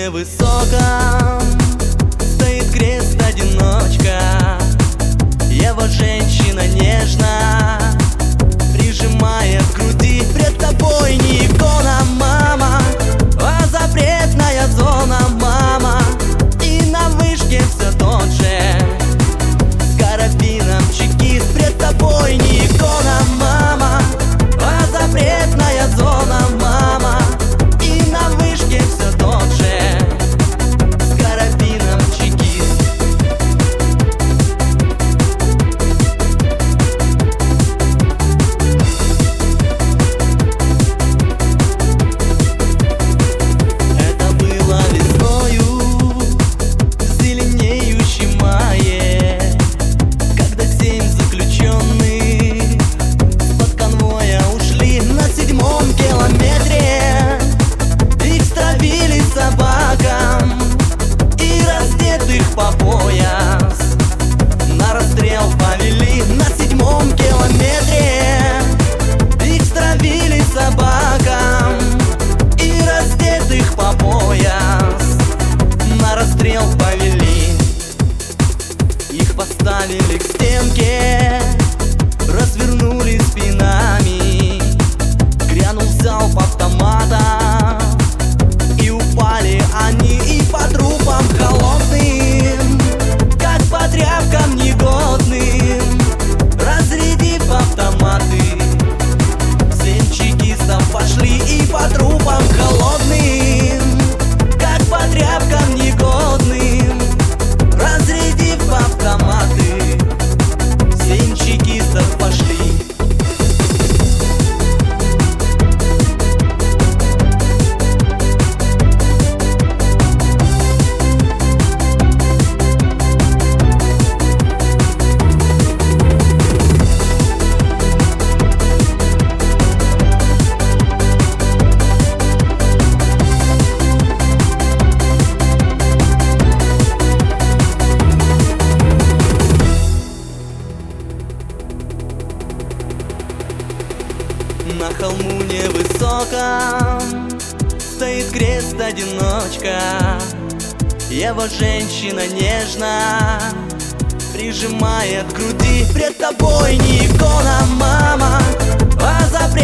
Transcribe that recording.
невысоком стоит крест-одиночка. Его женщина нежно прижимает к груди. Пред тобой не икона, мама, а запретная зона, мама. И на вышке все тот же с карабином чекист. Пред тобой не икона, мама, а запретная зона, мама. И на вышке все тот же с карабином чекист. Это было весною в зеленеющем мае, когда 7 заключенных под конвоя ушли на 7-м километре. Их стравили собакам и раздетых по пояс на расстрел повели. На 7-м километре их стравили собакам и раздетых по пояс на расстрел повели. Их поставили к стенке, развернули спинами, грянул залп автомата, и упали они и по трупам холодным, как по тряпкам негодным, разрядив автоматы. 7 чекистов пошли и по трупам холодным, как по тряпкам негодным, разрядив автоматы. 7 чекистов пошли. На холму невысоком стоит крест-одиночка. Его женщина нежно прижимает к груди. Пред тобой не икона, мама, а запретная